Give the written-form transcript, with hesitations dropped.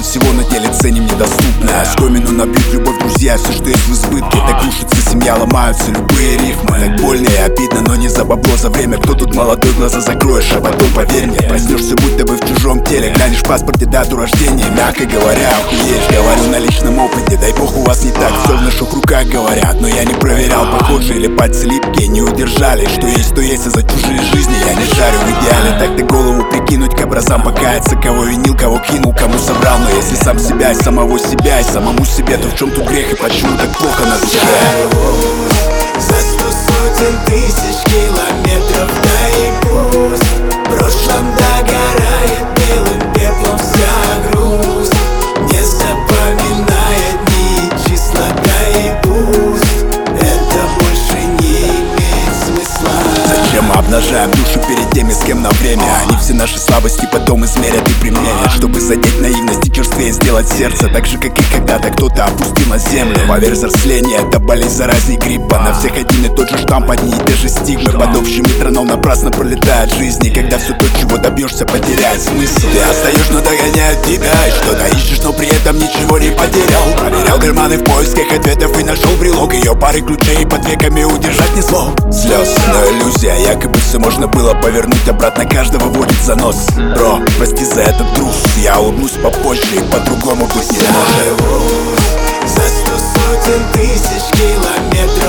Кажется, всего на деле ценим недоступное. Скомину набьют любовь, друзья, все, что есть в избытке. Так рушится семья, ломаются любые рифмы. Так больно и обидно, но не за бабло, за время. Кто тут молодой, глаза закроешь, а потом, поверь мне, проснешься, будто бы в чужом теле. Глянешь в паспорте дату рождения, мягко говоря, охуеешь. Говорю на личном опыте, дай бог у вас не так. Все в наших руках говорят, но я не проверял. Похоже, или пальцы липкие не удержали. Что есть, то есть, а за чужие жизни я не шарю в идеале. Так-то голову прикинуть, к образам покаяться. Кого винил, кого кинул, кому соврал. Но если сам себя и самого себя и самому себе, то в чем тут грех и почему так плохо на душе? За 100 сотен тысяч километров, да и пусть в прошлом догорает белым пеплом вся грусть. Не запоминает ни числа, да и пусть это больше не имеет смысла. Зачем мы обнажаем душу перед теми, с кем на время? Они все наши слабости потом измерят и применят, чтобы задеть наивность и черствее сделать сердце. Так же, как и когда-то кто-то опустил на землю. Поверь, взросление — это болезнь заразней гриппа. На всех один и тот же штамп, одни и те же стигмы. Под общий метроном напрасно пролетает жизнь. И когда все то, чего добьешься, потеряет смысл. Ты отстаешь, но догоняют тебя. И что-то ищешь, но при этом ничего не потерял. Проверял карманы в поисках ответов и нашел брелок. Ее пары ключей под веками удержать не смог. Слез, но иллюзия, якобы все можно было повернуть обратно, каждого водит за нос. Бро, прости за этот груз, я улыбнусь попозже и по-другому быть не может. За 100 сотен тысяч километров